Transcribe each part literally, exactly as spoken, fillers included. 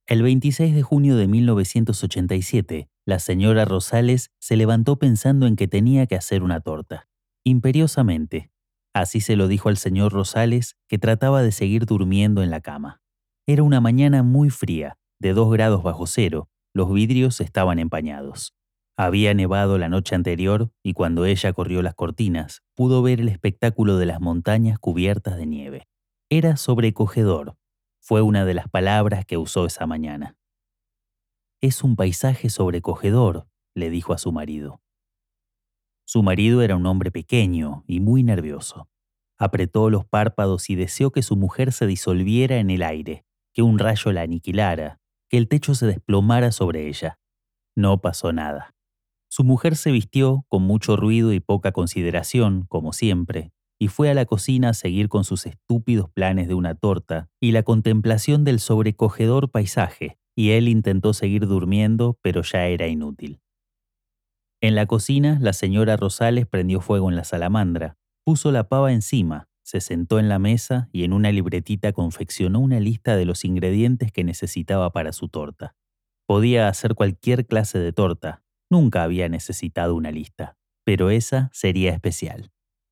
El veintiséis de junio de mil novecientos ochenta y siete, la señora Rosales se levantó pensando en que tenía que hacer una torta. Imperiosamente. Así se lo dijo al señor Rosales, que trataba de seguir durmiendo en la cama. Era una mañana muy fría, de dos grados bajo cero. Los vidrios estaban empañados. Había nevado la noche anterior y cuando ella corrió las cortinas, pudo ver el espectáculo de las montañas cubiertas de nieve. Era sobrecogedor. Fue una de las palabras que usó esa mañana. «Es un paisaje sobrecogedor», le dijo a su marido. Su marido era un hombre pequeño y muy nervioso. Apretó los párpados y deseó que su mujer se disolviera en el aire, que un rayo la aniquilara, que el techo se desplomara sobre ella. No pasó nada. Su mujer se vistió con mucho ruido y poca consideración, como siempre, y fue a la cocina a seguir con sus estúpidos planes de una torta y la contemplación del sobrecogedor paisaje, y él intentó seguir durmiendo, pero ya era inútil. En la cocina, la señora Rosales prendió fuego en la salamandra, puso la pava encima, se sentó en la mesa y en una libretita confeccionó una lista de los ingredientes que necesitaba para su torta. Podía hacer cualquier clase de torta, nunca había necesitado una lista, pero esa sería especial.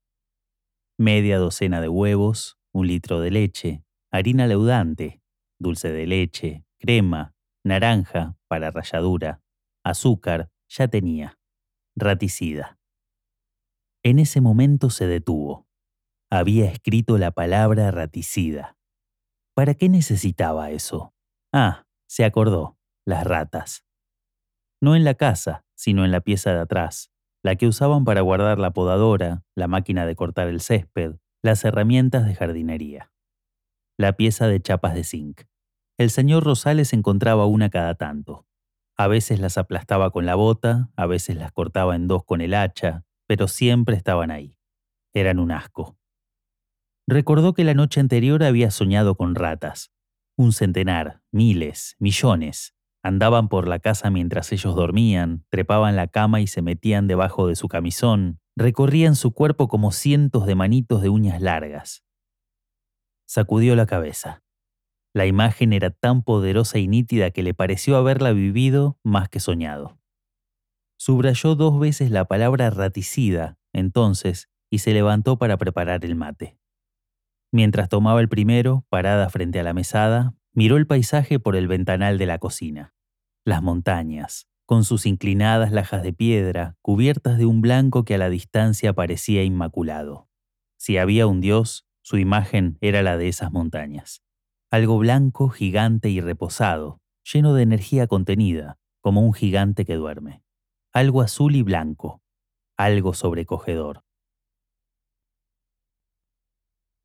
Media docena de huevos, un litro de leche, harina leudante, dulce de leche, crema, naranja para ralladura, azúcar, ya tenía, raticida. En ese momento se detuvo. Había escrito la palabra raticida. ¿Para qué necesitaba eso? Ah, se acordó, las ratas. No en la casa, sino en la pieza de atrás, la que usaban para guardar la podadora, la máquina de cortar el césped, las herramientas de jardinería. La pieza de chapas de zinc. El señor Rosales encontraba una cada tanto. A veces las aplastaba con la bota, a veces las cortaba en dos con el hacha, pero siempre estaban ahí. Eran un asco. Recordó que la noche anterior había soñado con ratas. Un centenar, miles, millones. Andaban por la casa mientras ellos dormían, trepaban la cama y se metían debajo de su camisón, recorrían su cuerpo como cientos de manitos de uñas largas. Sacudió la cabeza. La imagen era tan poderosa y nítida que le pareció haberla vivido más que soñado. Subrayó dos veces la palabra raticida, entonces, y se levantó para preparar el mate. Mientras tomaba el primero, parada frente a la mesada, miró el paisaje por el ventanal de la cocina. Las montañas, con sus inclinadas lajas de piedra, cubiertas de un blanco que a la distancia parecía inmaculado. Si había un dios, su imagen era la de esas montañas. Algo blanco, gigante y reposado, lleno de energía contenida, como un gigante que duerme. Algo azul y blanco, algo sobrecogedor.